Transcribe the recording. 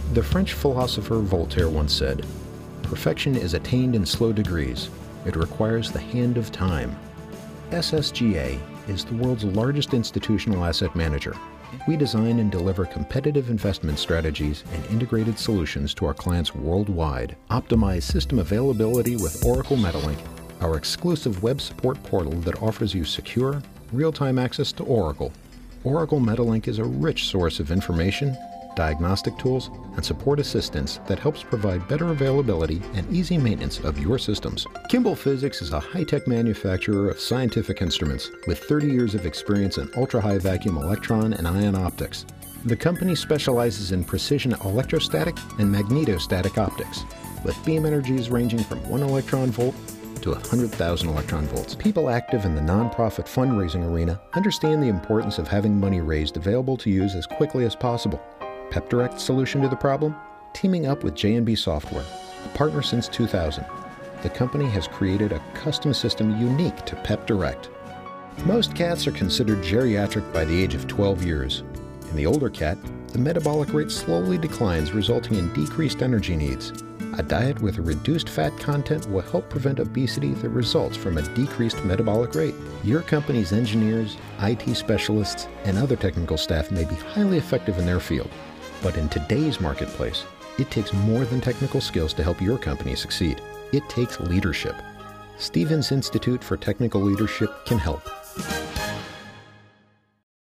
The French philosopher Voltaire once said, "Perfection is attained in slow degrees. It requires the hand of time." SSGA is the world's largest institutional asset manager. We design and deliver competitive investment strategies and integrated solutions to our clients worldwide. Optimize system availability with Oracle Metalink, our exclusive web support portal that offers you secure, real-time access to Oracle. Oracle Metalink is a rich source of information, diagnostic tools, and support assistance that helps provide better availability and easy maintenance of your systems. Kimball Physics is a high-tech manufacturer of scientific instruments with 30 years of experience in ultra-high vacuum electron and ion optics. The company specializes in precision electrostatic and magnetostatic optics, with beam energies ranging from 1 electron volt to 100,000 electron volts. People active in the nonprofit fundraising arena understand the importance of having money raised available to use as quickly as possible. PepDirect's solution to the problem? Teaming up with J&B Software, a partner since 2000. The company has created a custom system unique to PepDirect. Most cats are considered geriatric by the age of 12 years. In the older cat, the metabolic rate slowly declines, resulting in decreased energy needs. A diet with a reduced fat content will help prevent obesity that results from a decreased metabolic rate. Your company's engineers, IT specialists, and other technical staff may be highly effective in their field. But in today's marketplace, it takes more than technical skills to help your company succeed. It takes leadership. Stevens Institute for Technical Leadership can help.